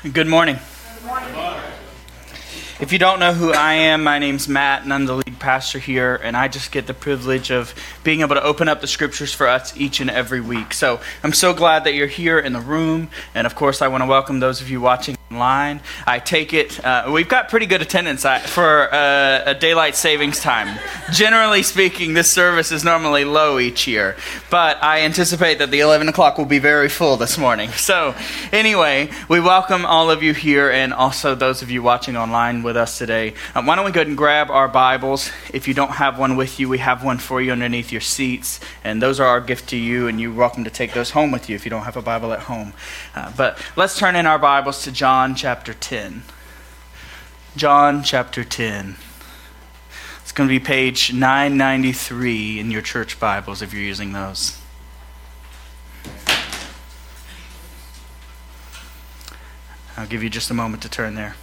Good morning. If you don't know who I am, my name's Matt, and I'm the lead pastor here, and I just get the privilege of being able to open up the scriptures for us each and every week. So I'm so glad that you're here in the room, and of course I want to welcome those of you watching online. I take it, we've got pretty good attendance for a daylight savings time. Generally speaking, this service is normally low each year, but I anticipate that the 11 o'clock will be very full this morning. So anyway, we welcome all of you here, and also those of you watching online with us today. Why don't we go ahead and grab our Bibles. If you don't have one with you, we have one for you underneath your seats, and those are our gift to you, and you're welcome to take those home with you if you don't have a Bible at home. But let's turn in our Bibles to John chapter 10. John chapter 10. It's going to be page 993 in your church Bibles if you're using those. I'll give you just a moment to turn there.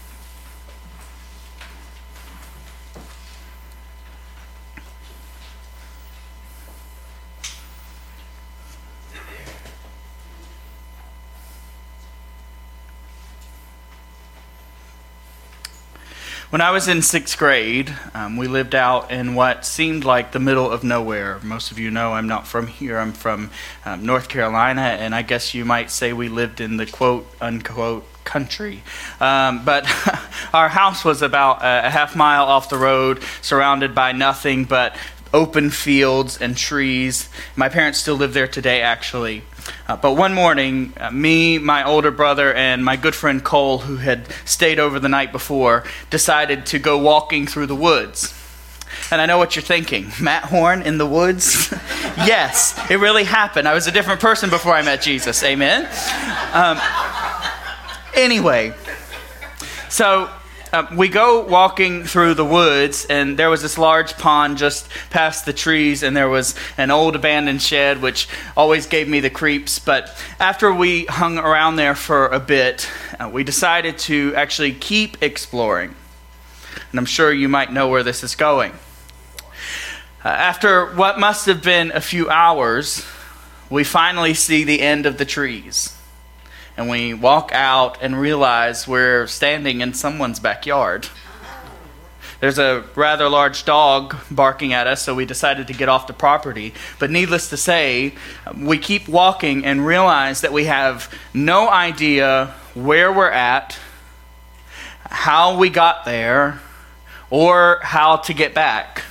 When I was in 6th grade, we lived out in what seemed like the middle of nowhere. Most of you know I'm not from here. I'm from North Carolina, and I guess you might say we lived in the quote-unquote country. But our house was about a half mile off the road, surrounded by nothing but open fields and trees. My parents still live there today, actually. But one morning, me, my older brother, and my good friend Cole, who had stayed over the night before, decided to go walking through the woods. And I know what you're thinking. Matt Horn in the woods? Yes, it really happened. I was a different person before I met Jesus. Amen? Anyway, so we go walking through the woods, and there was this large pond just past the trees, and there was an old abandoned shed, which always gave me the creeps. But after we hung around there for a bit, we decided to actually keep exploring. And I'm sure you might know where this is going. After what must have been a few hours, we finally see the end of the trees. And we walk out and realize we're standing in someone's backyard. There's a rather large dog barking at us, so we decided to get off the property. But needless to say, we keep walking and realize that we have no idea where we're at, how we got there, or how to get back.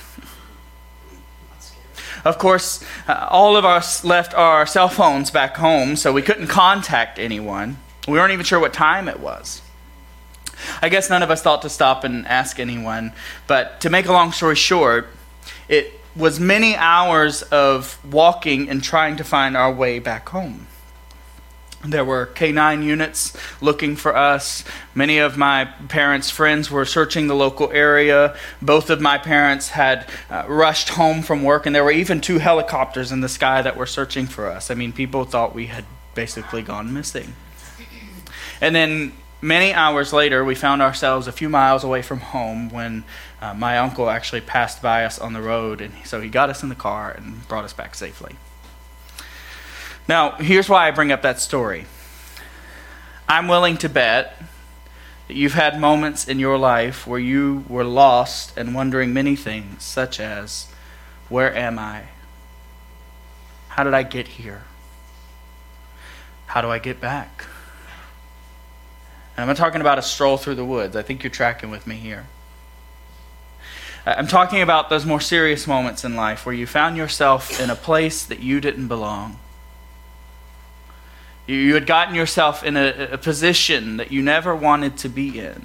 Of course, all of us left our cell phones back home, so we couldn't contact anyone. We weren't even sure what time it was. I guess none of us thought to stop and ask anyone, but to make a long story short, it was many hours of walking and trying to find our way back home. There were K-9 units looking for us. Many of my parents' friends were searching the local area. Both of my parents had rushed home from work, and there were even 2 helicopters in the sky that were searching for us. I mean, people thought we had basically gone missing. And then many hours later, we found ourselves a few miles away from home when my uncle actually passed by us on the road, and so he got us in the car and brought us back safely. Now, here's why I bring up that story. I'm willing to bet that you've had moments in your life where you were lost and wondering many things, such as, where am I? How did I get here? How do I get back? And I'm not talking about a stroll through the woods. I think you're tracking with me here. I'm talking about those more serious moments in life where you found yourself in a place that you didn't belong. You had gotten yourself in a position that you never wanted to be in.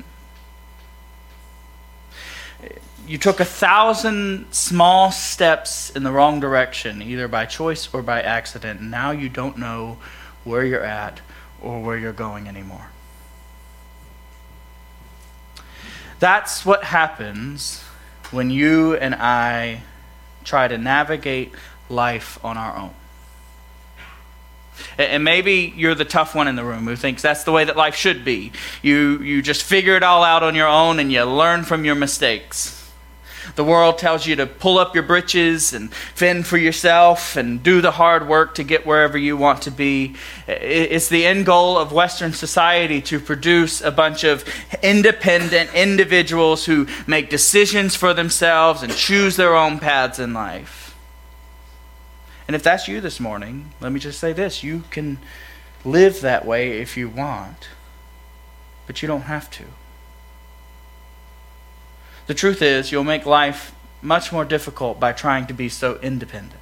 You took 1,000 small steps in the wrong direction, either by choice or by accident, and now you don't know where you're at or where you're going anymore. That's what happens when you and I try to navigate life on our own. And maybe you're the tough one in the room who thinks that's the way that life should be. You just figure it all out on your own and you learn from your mistakes. The world tells you to pull up your britches and fend for yourself and do the hard work to get wherever you want to be. It's the end goal of Western society to produce a bunch of independent individuals who make decisions for themselves and choose their own paths in life. And if that's you this morning, let me just say this. You can live that way if you want, but you don't have to. The truth is, you'll make life much more difficult by trying to be so independent.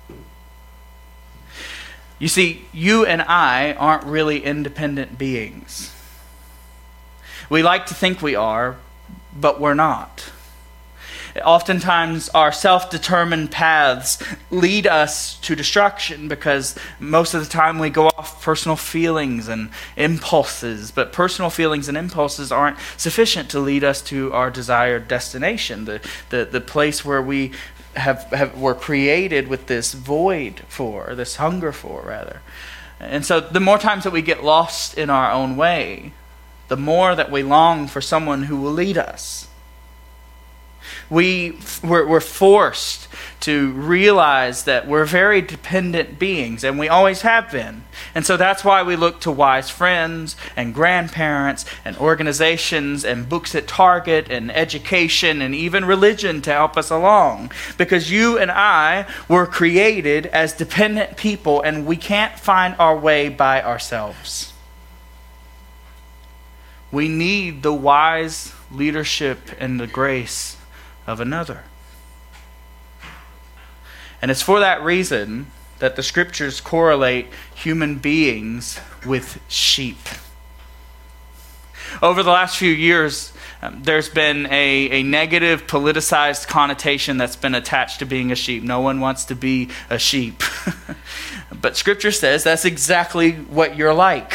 You see, you and I aren't really independent beings. We like to think we are, but we're not. Oftentimes, our self-determined paths lead us to destruction because most of the time we go off personal feelings and impulses. But personal feelings and impulses aren't sufficient to lead us to our desired destination, the place where we were created with this void for, this hunger for, rather. And so the more times that we get lost in our own way, the more that we long for someone who will lead us. We're forced to realize that we're very dependent beings, and we always have been. And so that's why we look to wise friends and grandparents and organizations and books at Target and education and even religion to help us along. Because you and I were created as dependent people, and we can't find our way by ourselves. We need the wise leadership and the grace of another. And it's for that reason that the scriptures correlate human beings with sheep. Over the last few years, there's been a negative politicized connotation that's been attached to being a sheep. No one wants to be a sheep. But scripture says that's exactly what you're like.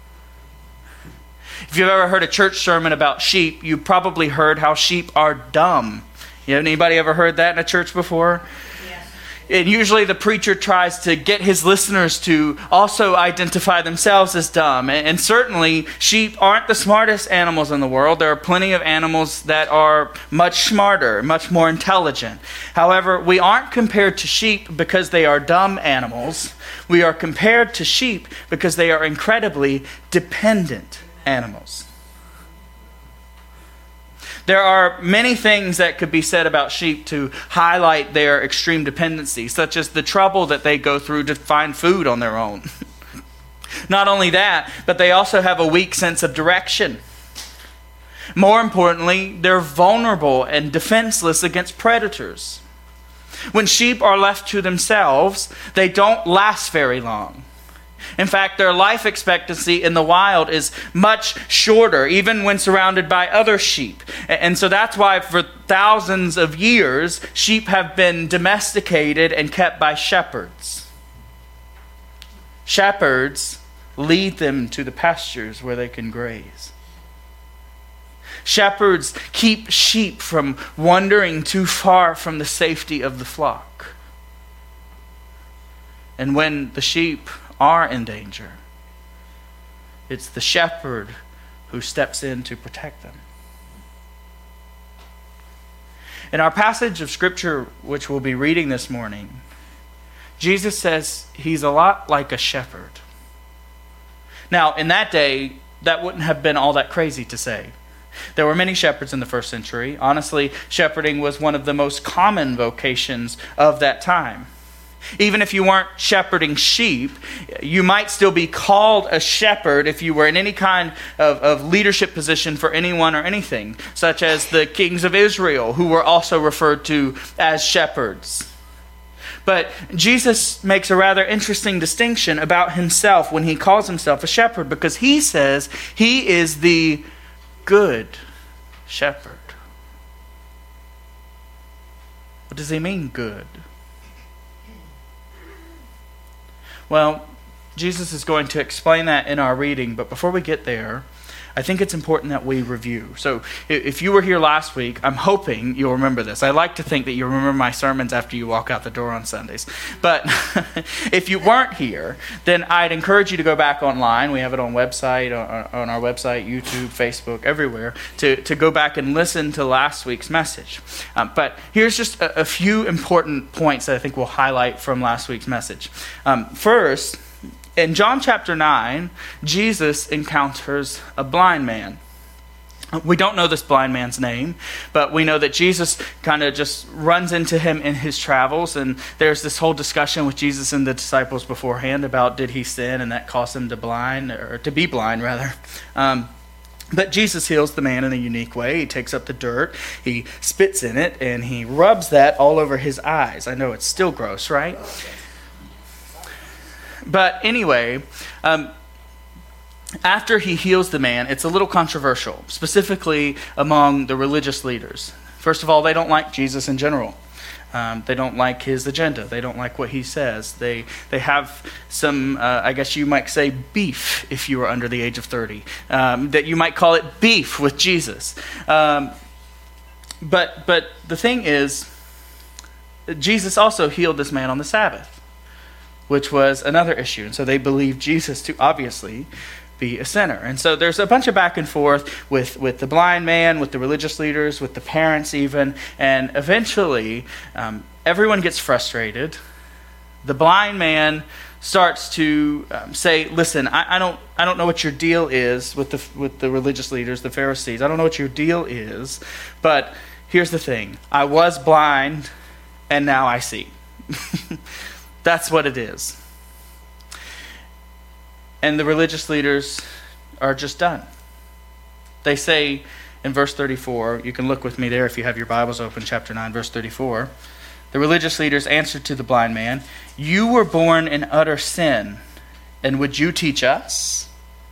If you've ever heard a church sermon about sheep, you probably heard how sheep are dumb. Anybody ever heard that in a church before? Yes. And usually the preacher tries to get his listeners to also identify themselves as dumb. And certainly sheep aren't the smartest animals in the world. There are plenty of animals that are much smarter, much more intelligent. However, we aren't compared to sheep because they are dumb animals. We are compared to sheep because they are incredibly dependent animals. There are many things that could be said about sheep to highlight their extreme dependency, such as the trouble that they go through to find food on their own. Not only that, but they also have a weak sense of direction. More importantly, they're vulnerable and defenseless against predators. When sheep are left to themselves, they don't last very long. In fact, their life expectancy in the wild is much shorter, even when surrounded by other sheep. And so that's why for thousands of years, sheep have been domesticated and kept by shepherds. Shepherds lead them to the pastures where they can graze. Shepherds keep sheep from wandering too far from the safety of the flock. And when the sheep are in danger, it's the shepherd who steps in to protect them. In our passage of scripture, which we'll be reading this morning, Jesus says he's a lot like a shepherd. Now, in that day, that wouldn't have been all that crazy to say. There were many shepherds in the first century. Honestly, shepherding was one of the most common vocations of that time. Even if you weren't shepherding sheep, you might still be called a shepherd if you were in any kind of leadership position for anyone or anything, such as the kings of Israel, who were also referred to as shepherds. But Jesus makes a rather interesting distinction about himself when he calls himself a shepherd, because he says he is the good shepherd. What does he mean, good? Well, Jesus is going to explain that in our reading, but before we get there, I think it's important that we review. So if you were here last week, I'm hoping you'll remember this. I like to think that you remember my sermons after you walk out the door on Sundays. But if you weren't here, then I'd encourage you to go back online. We have it on our website, YouTube, Facebook, everywhere, to go back and listen to last week's message. But here's just a few important points that I think we'll highlight from last week's message. First, in John chapter 9, Jesus encounters a blind man. We don't know this blind man's name, but we know that Jesus kind of just runs into him in his travels, and there's this whole discussion with Jesus and the disciples beforehand about did he sin, and that caused him to be blind rather. But Jesus heals the man in a unique way. He takes up the dirt, he spits in it, and he rubs that all over his eyes. I know it's still gross, right? But anyway, after he heals the man, it's a little controversial, specifically among the religious leaders. First of all, they don't like Jesus in general. They don't like his agenda. They don't like what he says. They have some, I guess you might say, beef if you were under the age of 30. That you might call it beef with Jesus. But the thing is, Jesus also healed this man on the Sabbath, which was another issue. And so they believed Jesus to obviously be a sinner. And so there's a bunch of back and forth with the blind man, with the religious leaders, with the parents even. And eventually, everyone gets frustrated. The blind man starts to say, listen, I don't know what your deal is with the religious leaders, the Pharisees. I don't know what your deal is. But here's the thing. I was blind, and now I see. That's what it is. And the religious leaders are just done. They say in verse 34, you can look with me there if you have your Bibles open, chapter 9, verse 34. The religious leaders answered to the blind man, "You were born in utter sin, and would you teach us?"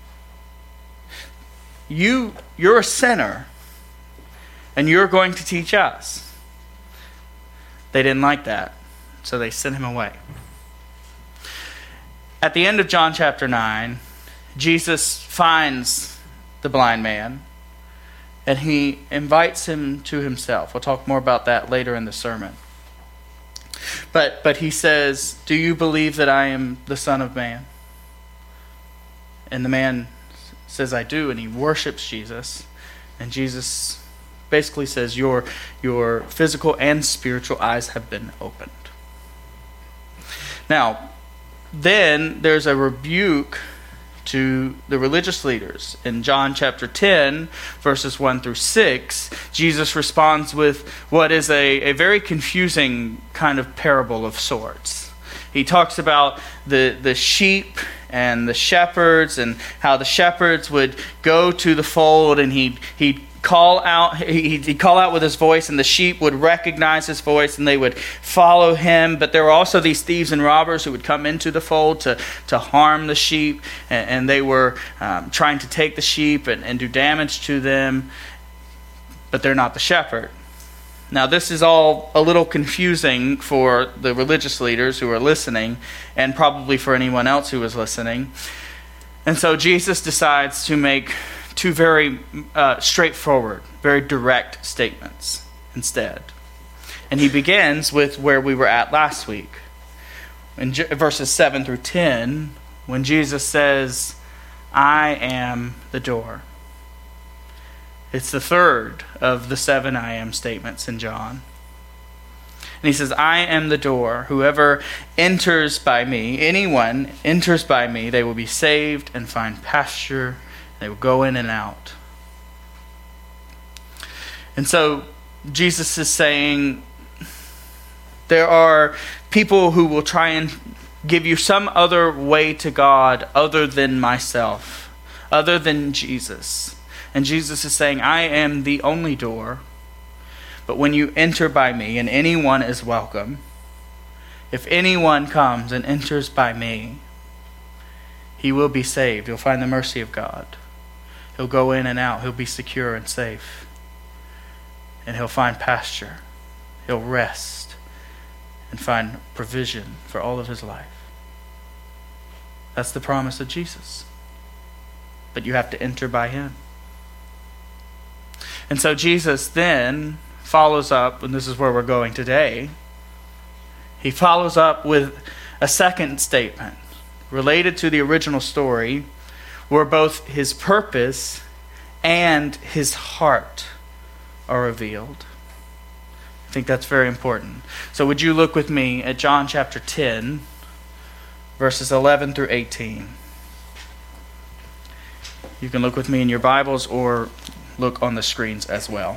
You're a sinner, and you're going to teach us. They didn't like that, so they sent him away. At the end of John chapter 9, Jesus finds the blind man, and he invites him to himself. We'll talk more about that later in the sermon. But he says, "Do you believe that I am the Son of Man?" And the man says, "I do," and he worships Jesus. And Jesus basically says, your physical and spiritual eyes have been opened. Now, then there's a rebuke to the religious leaders. In John chapter 10, verses 1 through 6, Jesus responds with what is a very confusing kind of parable of sorts. He talks about the sheep and the shepherds, and how the shepherds would go to the fold, and he'd call out with his voice, and the sheep would recognize his voice and they would follow him. But there were also these thieves and robbers who would come into the fold to harm the sheep, and they were trying to take the sheep and do damage to them, but they're not the shepherd. Now, this is all a little confusing for the religious leaders who are listening, and probably for anyone else who is listening. And so Jesus decides to make two very straightforward, very direct statements instead. And he begins with where we were at last week. In verses 7 through 10, when Jesus says, "I am the door." It's the third of the 7 I am statements in John. And he says, "I am the door. Whoever enters by me, anyone enters by me, they will be saved and find pasture. They will go in and out." And so Jesus is saying there are people who will try and give you some other way to God other than myself, other than Jesus. And Jesus is saying, "I am the only door. But when you enter by me, and anyone is welcome, if anyone comes and enters by me, he will be saved. He'll find the mercy of God. He'll go in and out. He'll be secure and safe. And he'll find pasture. He'll rest and find provision for all of his life." That's the promise of Jesus. But you have to enter by him. And so Jesus then follows up, and this is where we're going today. He follows up with a second statement related to the original story, where both his purpose and his heart are revealed. I think that's very important. So would you look with me at John chapter 10, verses 11 through 18. You can look with me in your Bibles or look on the screens as well.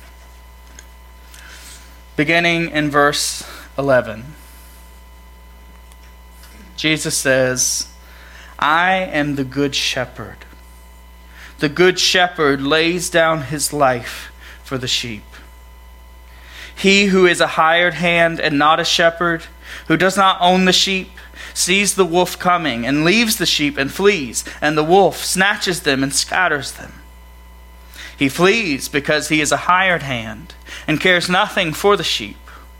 Beginning in verse 11. Jesus says, I am the good shepherd. The good shepherd lays down his life for the sheep. He who is a hired hand and not a shepherd, who does not own the sheep, sees the wolf coming and leaves the sheep and flees, and the wolf snatches them and scatters them. He flees because he is a hired hand and cares nothing for the sheep.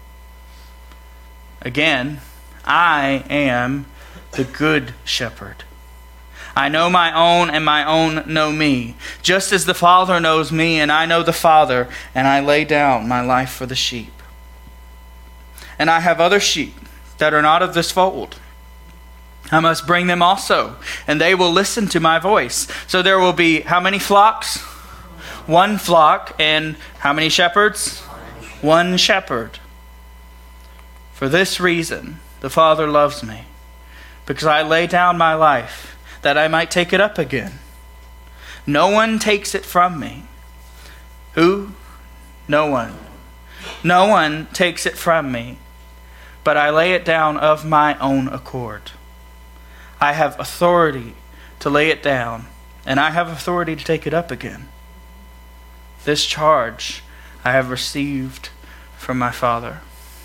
Again, I am the good shepherd. I know my own, and my own know me, just as the Father knows me, and I know the Father, and I lay down my life for the sheep. And I have other sheep that are not of this fold. I must bring them also, and they will listen to my voice. So there will be how many flocks? One flock. And how many shepherds? One shepherd. For this reason, the Father loves me, because I lay down my life, that I might take it up again. No one takes it from me. Who? No one. No one takes it from me, but I lay it down of my own accord. I have authority to lay it down, and I have authority to take it up again. This charge I have received from my Father.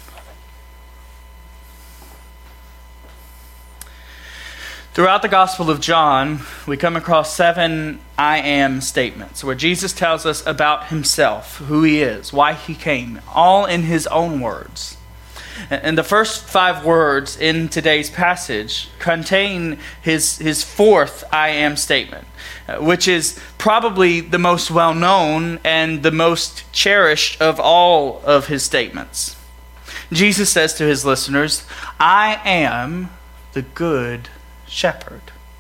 Throughout the Gospel of John, we come across 7 I am statements where Jesus tells us about himself, who he is, why he came, all in his own words. And the first 5 words in today's passage contain his fourth I am statement, which is probably the most well-known and the most cherished of all of his statements. Jesus says to his listeners, I am the good shepherd.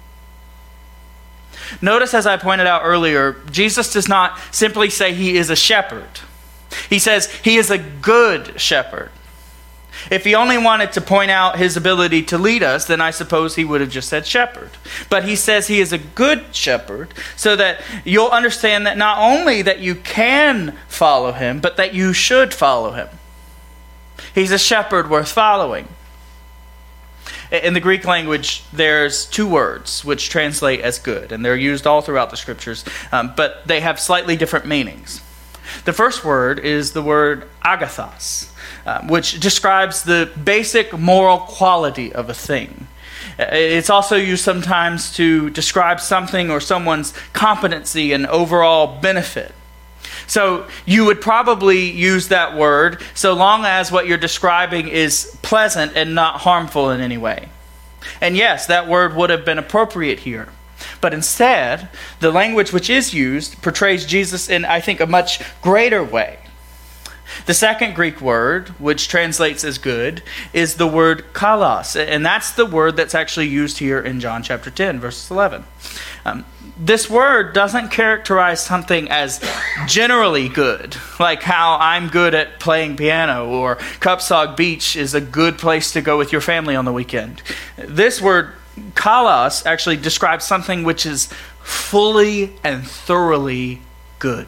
Notice, as I pointed out earlier, Jesus does not simply say he is a shepherd. He says he is a good shepherd. If he only wanted to point out his ability to lead us, then I suppose he would have just said shepherd. But he says he is a good shepherd so that you'll understand that not only that you can follow him, but that you should follow him. He's a shepherd worth following. In the Greek language, there's 2 words which translate as good, and they're used all throughout the scriptures, but they have slightly different meanings. The first word is the word agathos, which describes the basic moral quality of a thing. It's also used sometimes to describe something or someone's competency and overall benefit. So you would probably use that word so long as what you're describing is pleasant and not harmful in any way. And yes, that word would have been appropriate here. But instead, the language which is used portrays Jesus in, I think, a much greater way. The second Greek word, which translates as good, is the word kalos. And that's the word that's actually used here in John chapter 10, verses 11. This word doesn't characterize something as generally good, like how I'm good at playing piano, or Cupsog Beach is a good place to go with your family on the weekend. This word, kalos, actually describes something which is fully and thoroughly good.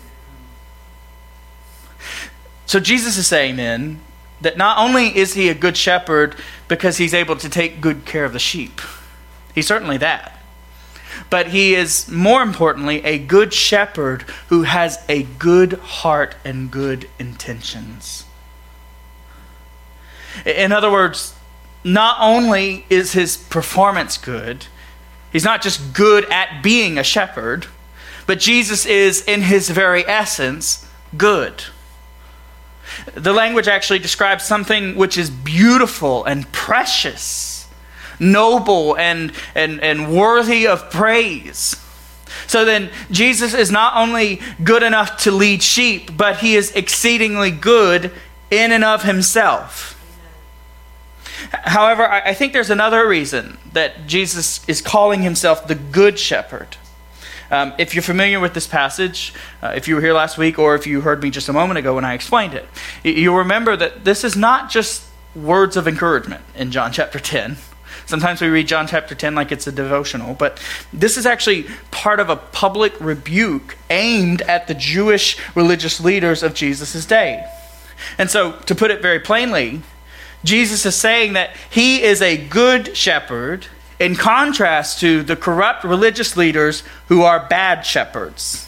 So Jesus is saying then that not only is he a good shepherd because he's able to take good care of the sheep, he's certainly that, but he is, more importantly, a good shepherd who has a good heart and good intentions. In other words, not only is his performance good, he's not just good at being a shepherd, but Jesus is, in his very essence, good. The language actually describes something which is beautiful and precious, noble and worthy of praise. So then, Jesus is not only good enough to lead sheep, but he is exceedingly good in and of himself. However, I think there's another reason that Jesus is calling himself the Good Shepherd. If you're familiar with this passage, if you were here last week or if you heard me just a moment ago when I explained it, you'll remember that this is not just words of encouragement in John chapter 10. Sometimes we read John chapter 10 like it's a devotional, but this is actually part of a public rebuke aimed at the Jewish religious leaders of Jesus' day. And so, to put it very plainly, Jesus is saying that he is a good shepherd in contrast to the corrupt religious leaders who are bad shepherds.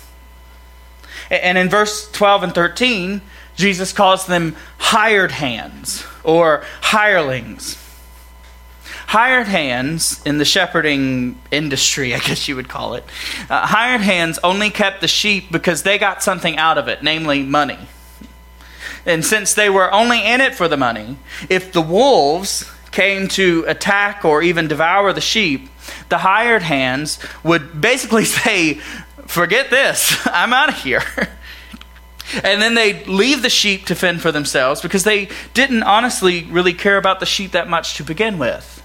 And in verse 12 and 13, Jesus calls them hired hands or hirelings. Hired hands in the shepherding industry, I guess you would call it. Hired hands only kept the sheep because they got something out of it, namely money. And since they were only in it for the money, if the wolves came to attack or even devour the sheep, the hired hands would basically say, forget this, I'm out of here. And then they'd leave the sheep to fend for themselves because they didn't honestly really care about the sheep that much to begin with.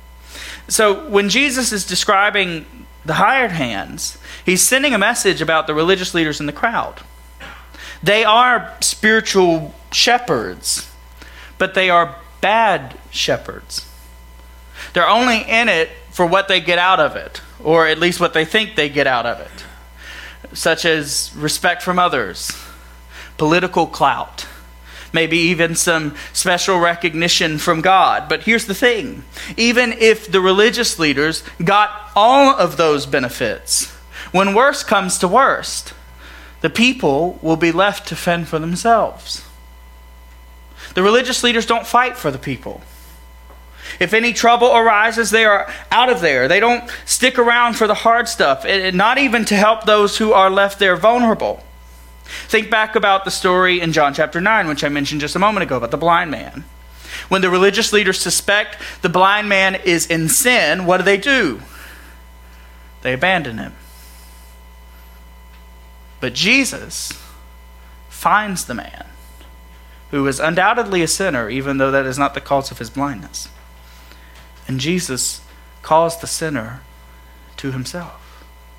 So when Jesus is describing the hired hands, he's sending a message about the religious leaders in the crowd. They are spiritual shepherds, but they are bad shepherds. They're only in it for what they get out of it, or at least what they think they get out of it, such as respect from others, political clout, maybe even some special recognition from God. But here's the thing. Even if the religious leaders got all of those benefits, when worst comes to worst, the people will be left to fend for themselves. The religious leaders don't fight for the people. If any trouble arises, they are out of there. They don't stick around for the hard stuff, and not even to help those who are left there vulnerable. Think back about the story in John chapter 9, which I mentioned just a moment ago, about the blind man. When the religious leaders suspect the blind man is in sin, what do? They abandon him. But Jesus finds the man, who is undoubtedly a sinner, even though that is not the cause of his blindness. And Jesus calls the sinner to himself.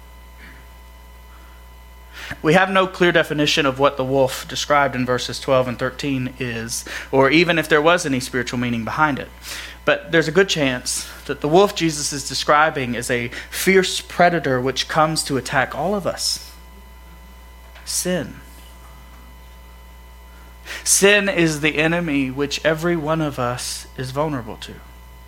We have no clear definition of what the wolf described in verses 12 and 13 is, or even if there was any spiritual meaning behind it. But there's a good chance that the wolf Jesus is describing is a fierce predator which comes to attack all of us. Sin. Sin is the enemy which every one of us is vulnerable to.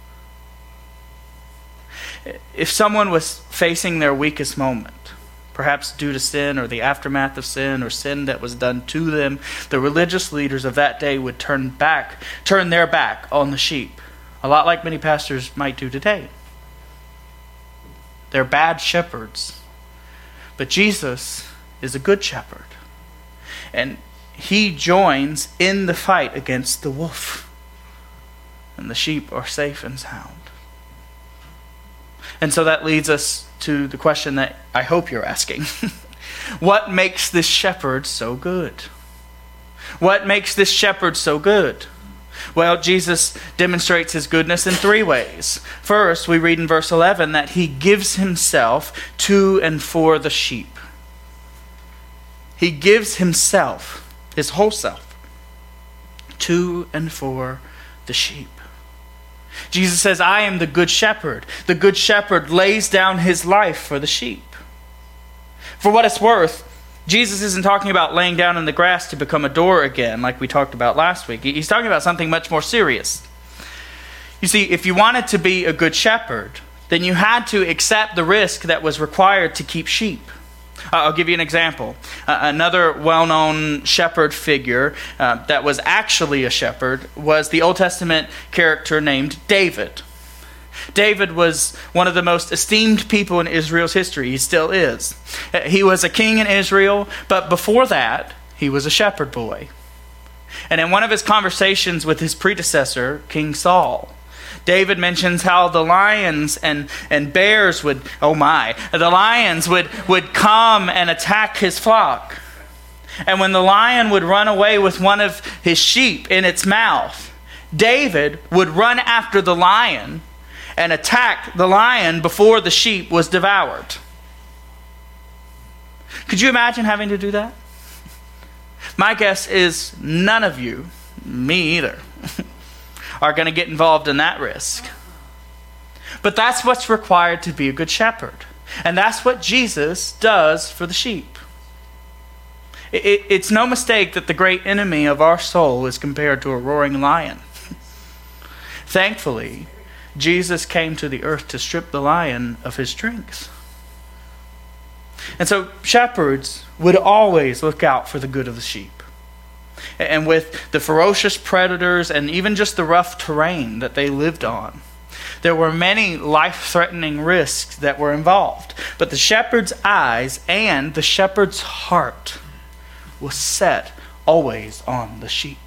If someone was facing their weakest moment, perhaps due to sin or the aftermath of sin or sin that was done to them, the religious leaders of that day would turn their back on the sheep, a lot like many pastors might do today. They're bad shepherds, but Jesus is a good shepherd, and he joins in the fight against the wolf, and the sheep are safe and sound. And so that leads us to the question that I hope you're asking. What makes this shepherd so good? What makes this shepherd so good? Well, Jesus demonstrates his goodness in three ways. First, we read in verse 11 that he gives himself to and for the sheep. He gives himself, his whole self, to and for the sheep. Jesus says, I am the good shepherd. The good shepherd lays down his life for the sheep. For what it's worth, Jesus isn't talking about laying down in the grass to become a door again, like we talked about last week. He's talking about something much more serious. You see, if you wanted to be a good shepherd, then you had to accept the risk that was required to keep sheep. I'll give you an example. Another well-known shepherd figure that was actually a shepherd was the Old Testament character named David. David was one of the most esteemed people in Israel's history. He still is. He was a king in Israel, but before that, he was a shepherd boy. And in one of his conversations with his predecessor, King Saul, David mentions how the lions and bears would, the lions would come and attack his flock. And when the lion would run away with one of his sheep in its mouth, David would run after the lion and attack the lion before the sheep was devoured. Could you imagine having to do that? My guess is none of you, me either, are going to get involved in that risk. But that's what's required to be a good shepherd. And that's what Jesus does for the sheep. It's no mistake that the great enemy of our soul is compared to a roaring lion. Thankfully, Jesus came to the earth to strip the lion of his strength. And so shepherds would always look out for the good of the sheep. And with the ferocious predators and even just the rough terrain that they lived on, there were many life-threatening risks that were involved. But the shepherd's eyes and the shepherd's heart was set always on the sheep.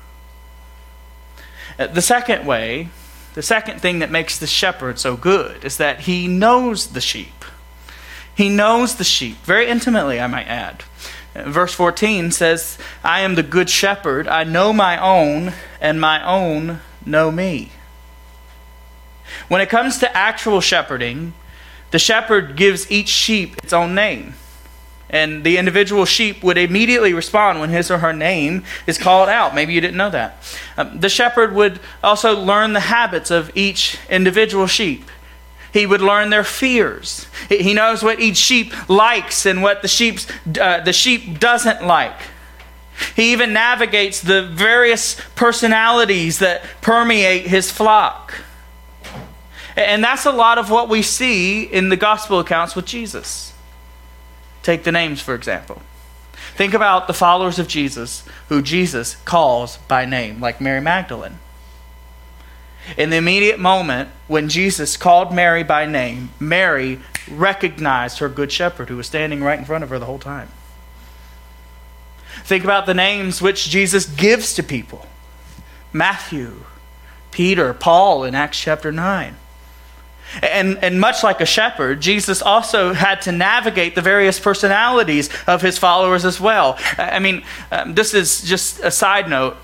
The second thing that makes the shepherd so good is that he knows the sheep. He knows the sheep very intimately, I might add. Verse 14 says, I am the good shepherd. I know my own, and my own know me. When it comes to actual shepherding, the shepherd gives each sheep its own name. And the individual sheep would immediately respond when his or her name is called out. Maybe you didn't know that. The shepherd would also learn the habits of each individual sheep. He would learn their fears. He knows what each sheep likes and what the sheep doesn't like. He even navigates the various personalities that permeate his flock. And that's a lot of what we see in the gospel accounts with Jesus. Take the names, for example. Think about the followers of Jesus who Jesus calls by name, like Mary Magdalene. In the immediate moment when Jesus called Mary by name, Mary recognized her good shepherd who was standing right in front of her the whole time. Think about the names which Jesus gives to people. Matthew, Peter, Paul in Acts chapter 9. And much like a shepherd, Jesus also had to navigate the various personalities of his followers as well. I mean, this is just a side note.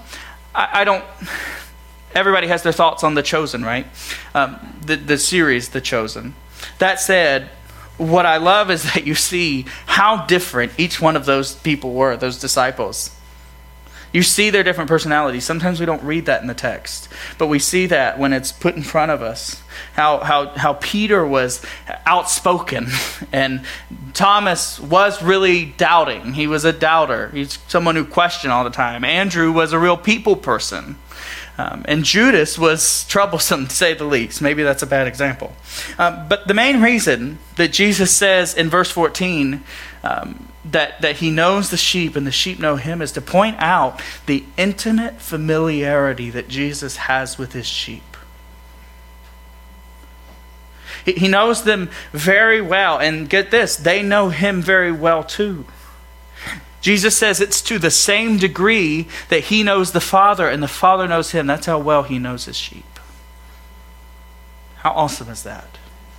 Everybody has their thoughts on The Chosen, right? The series, The Chosen. That said, what I love is that you see how different each one of those people were, those disciples. You see their different personalities. Sometimes we don't read that in the text, but we see that when it's put in front of us. How Peter was outspoken and Thomas was really doubting. He was a doubter. He's someone who questioned all the time. Andrew was a real people person. And Judas was troublesome, to say the least. Maybe that's a bad example. But the main reason that Jesus says in verse 14 that he knows the sheep and the sheep know him is to point out the intimate familiarity that Jesus has with his sheep. He knows them very well. And get this, they know him very well too. Jesus says it's to the same degree that he knows the Father and the Father knows him. That's how well he knows his sheep. How awesome is that?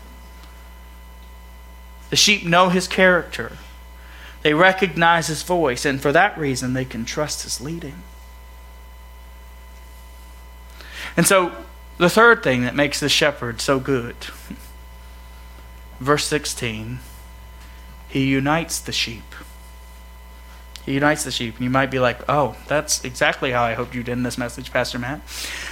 The sheep know his character. They recognize his voice, and for that reason they can trust his leading. And so the third thing that makes the shepherd so good, verse 16, he unites the sheep. He unites the sheep. And you might be like, oh, that's exactly how I hoped you'd end this message, Pastor Matt.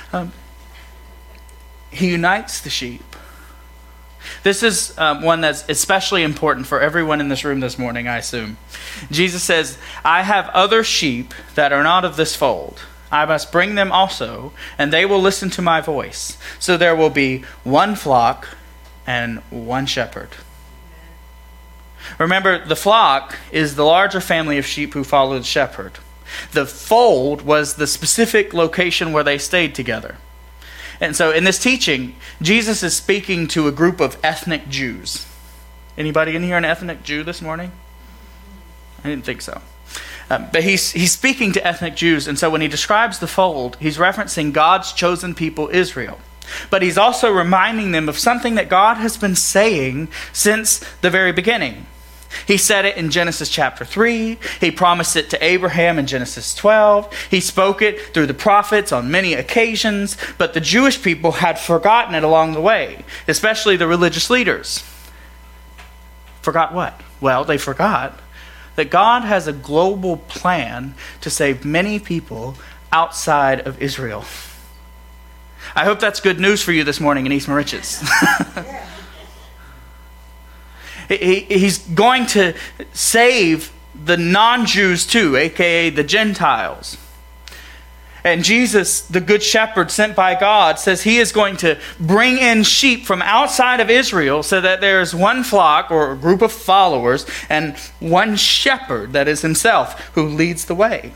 He unites the sheep. This is one that's especially important for everyone in this room this morning, I assume. Jesus says, I have other sheep that are not of this fold. I must bring them also, and they will listen to my voice. So there will be one flock and one shepherd. Remember, the flock is the larger family of sheep who follow the shepherd. The fold was the specific location where they stayed together. And so in this teaching, Jesus is speaking to a group of ethnic Jews. Anybody in here an ethnic Jew this morning? I didn't think so. But he's speaking to ethnic Jews. And so when he describes the fold, he's referencing God's chosen people, Israel. but he's also reminding them of something that God has been saying since the very beginning. He said it in Genesis chapter 3. He promised it to Abraham in Genesis 12. He spoke it through the prophets on many occasions, but the Jewish people had forgotten it along the way, especially the religious leaders. Forgot what? Well, they forgot that God has a global plan to save many people outside of Israel. I hope that's good news for you this morning in East Moriches. He's going to save the non-Jews too, aka the Gentiles. And Jesus, the Good Shepherd sent by God, says he is going to bring in sheep from outside of Israel so that there is one flock or a group of followers and one shepherd, that is himself, who leads the way.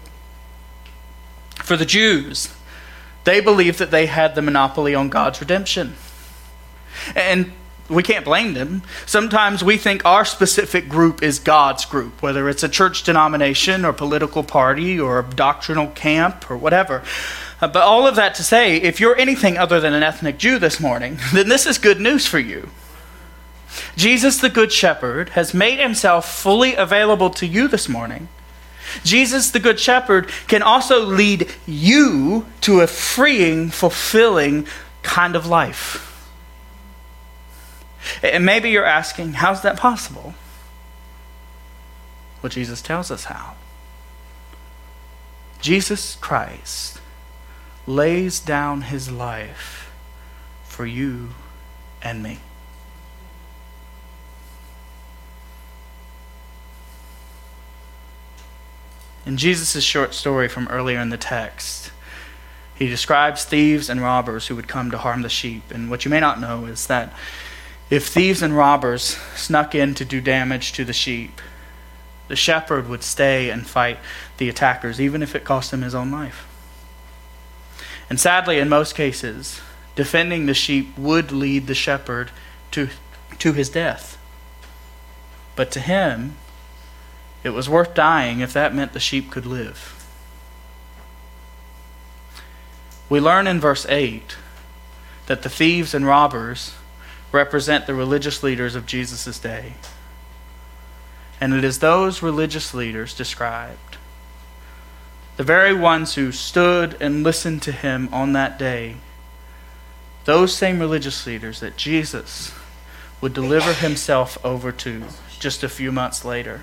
For the Jews, they believed that they had the monopoly on God's redemption. And we can't blame them. Sometimes we think our specific group is God's group, whether it's a church denomination or political party or a doctrinal camp or whatever. But all of that to say, if you're anything other than an ethnic Jew this morning, then this is good news for you. Jesus, the Good Shepherd, has made himself fully available to you this morning. Jesus, the Good Shepherd, can also lead you to a freeing, fulfilling kind of life. And maybe you're asking, how's that possible? Well, Jesus tells us how. Jesus Christ lays down his life for you and me. In Jesus' short story from earlier in the text, he describes thieves and robbers who would come to harm the sheep. And what you may not know is that if thieves and robbers snuck in to do damage to the sheep, the shepherd would stay and fight the attackers, even if it cost him his own life. And sadly, in most cases, defending the sheep would lead the shepherd to his death. But to him, it was worth dying if that meant the sheep could live. We learn in verse 8 that the thieves and robbers represent the religious leaders of Jesus' day. And it is those religious leaders described, the very ones who stood and listened to him on that day, those same religious leaders that Jesus would deliver himself over to just a few months later.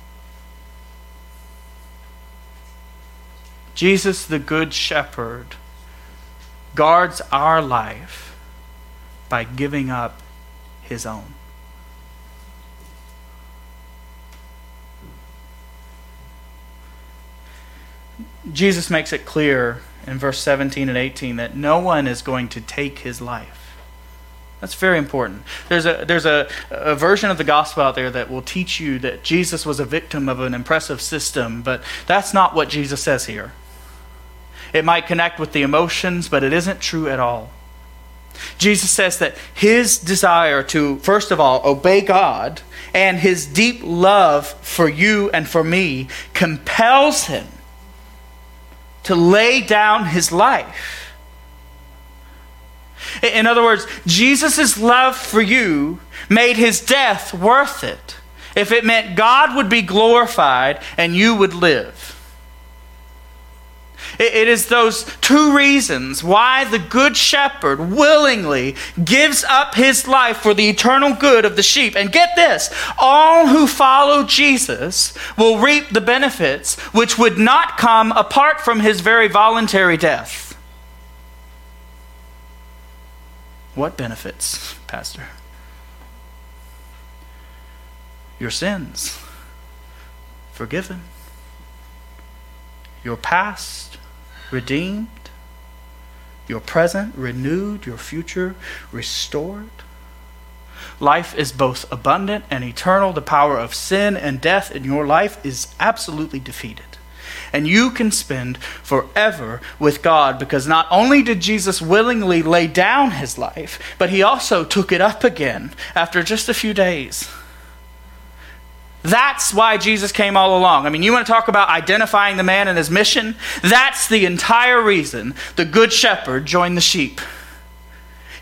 Jesus, the Good Shepherd, guards our life by giving up his own. Jesus makes it clear in verse 17 and 18 that no one is going to take his life. That's very important. There's a version of the gospel out there that will teach you that Jesus was a victim of an oppressive system, but that's not what Jesus says here. It might connect with the emotions, but it isn't true at all. Jesus says that his desire to, first of all, obey God and his deep love for you and for me compels him to lay down his life. In other words, Jesus' love for you made his death worth it if it meant God would be glorified and you would live. It is those two reasons why the Good Shepherd willingly gives up his life for the eternal good of the sheep. And get this, all who follow Jesus will reap the benefits which would not come apart from his very voluntary death. What benefits, Pastor? Your sins forgiven. Your past redeemed, your present renewed, your future restored. Life is both abundant and eternal. The power of sin and death in your life is absolutely defeated. And you can spend forever with God because not only did Jesus willingly lay down his life, but he also took it up again after just a few days. That's why Jesus came all along. I mean, you want to talk about identifying the man and his mission? That's the entire reason the Good Shepherd joined the sheep.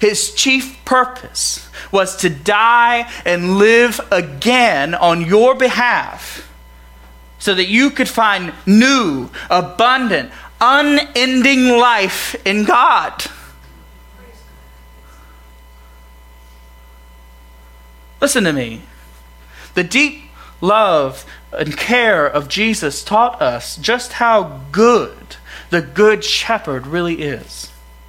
His chief purpose was to die and live again on your behalf so that you could find new, abundant, unending life in God. Listen to me. The deep love and care of Jesus taught us just how good the Good Shepherd really is.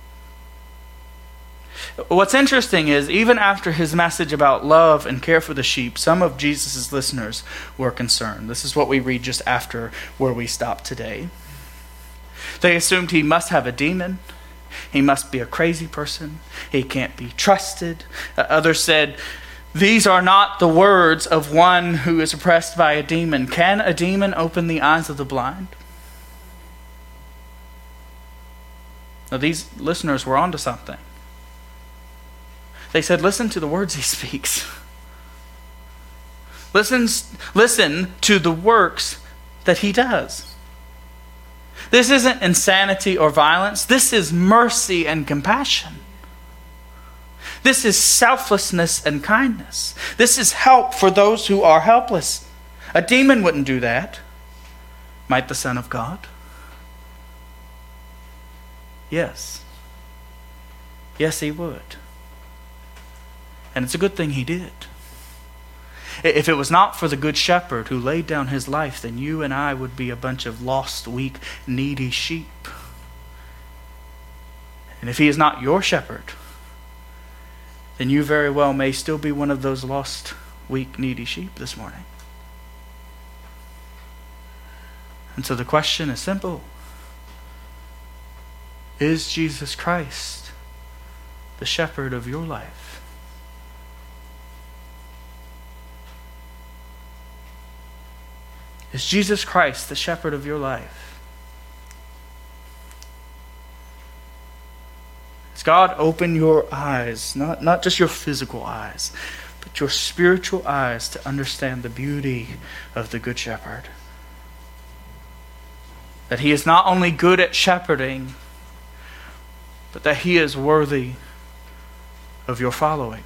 What's interesting is, even after his message about love and care for the sheep, some of Jesus' listeners were concerned. This is what we read just after where we stopped today. They assumed he must have a demon. He must be a crazy person. He can't be trusted. Others said, these are not the words of one who is oppressed by a demon. Can a demon open the eyes of the blind? Now, these listeners were onto something. They said, listen to the words he speaks. Listen to the works that he does. This isn't insanity or violence. This is mercy and compassion. This is selflessness and kindness. This is help for those who are helpless. A demon wouldn't do that. Might the Son of God? Yes. Yes, he would. And it's a good thing he did. If it was not for the Good Shepherd who laid down his life, then you and I would be a bunch of lost, weak, needy sheep. And if he is not your shepherd, then you very well may still be one of those lost, weak, needy sheep this morning. And so the question is simple. Is Jesus Christ the shepherd of your life? Is Jesus Christ the shepherd of your life? Has God opened your eyes, not just your physical eyes, but your spiritual eyes to understand the beauty of the Good Shepherd? That he is not only good at shepherding, but that he is worthy of your following.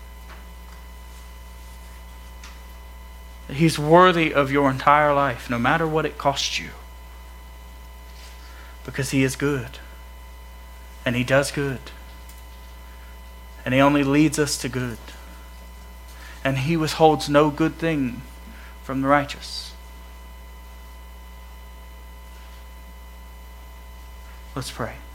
He's worthy of your entire life, no matter what it costs you. Because he is good. And he does good. And he only leads us to good. And he withholds no good thing from the righteous. Let's pray.